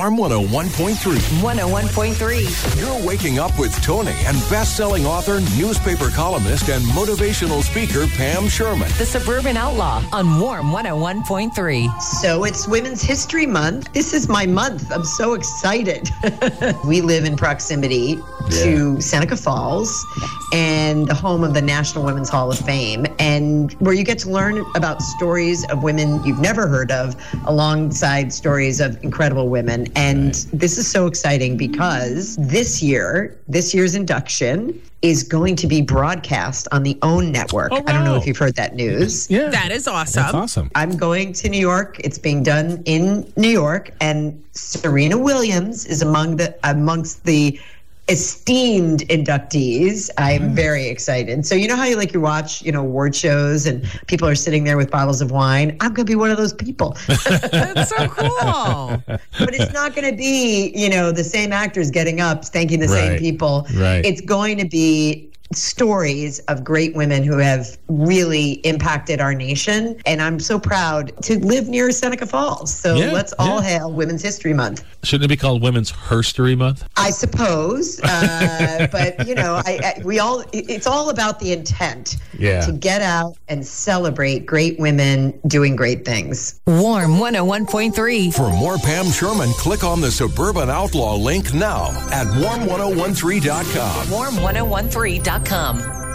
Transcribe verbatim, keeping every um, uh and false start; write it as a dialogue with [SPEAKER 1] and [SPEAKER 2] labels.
[SPEAKER 1] Warm one oh one point three.
[SPEAKER 2] one oh one point three.
[SPEAKER 1] You're waking up with Tony and best-selling author, newspaper columnist, and motivational speaker Pam Sherman.
[SPEAKER 2] The Suburban Outlaw on Warm one oh one point three.
[SPEAKER 3] So it's Women's History Month. This is my month. I'm so excited. We live in proximity yeah. to Seneca Falls and the home of the National Women's Hall of Fame, and where you get to learn about stories of women you've never heard of alongside stories of incredible women. And right. this is so exciting because this year, this year's induction is going to be broadcast on the OWN network.
[SPEAKER 4] Oh, wow.
[SPEAKER 3] I don't know if you've heard that news.
[SPEAKER 4] Yeah.
[SPEAKER 5] That is awesome.
[SPEAKER 4] That's awesome.
[SPEAKER 3] I'm going to New York. It's being done in New York, and Serena Williams is among the amongst the esteemed inductees. I'm mm. very excited. So you know how you like you watch, you know, award shows and people are sitting there with bottles of wine? I'm going to be one of those people.
[SPEAKER 5] That's so cool.
[SPEAKER 3] But it's not going to be, you know, the same actors getting up thanking the
[SPEAKER 4] right.
[SPEAKER 3] same people.
[SPEAKER 4] Right.
[SPEAKER 3] It's going to be stories of great women who have really impacted our nation. And I'm so proud to live near Seneca Falls. So
[SPEAKER 4] yeah,
[SPEAKER 3] let's all
[SPEAKER 4] yeah.
[SPEAKER 3] hail Women's History Month.
[SPEAKER 4] Shouldn't it be called Women's Herstory Month?
[SPEAKER 3] I suppose. Uh, but, you know, I, I, we all, it's all about the intent
[SPEAKER 4] yeah.
[SPEAKER 3] to get out and celebrate great women doing great things.
[SPEAKER 2] Warm one oh one point three.
[SPEAKER 1] For more Pam Sherman, click on the Suburban Outlaw link now at warm ten thirteen dot com.
[SPEAKER 2] warm ten thirteen dot com.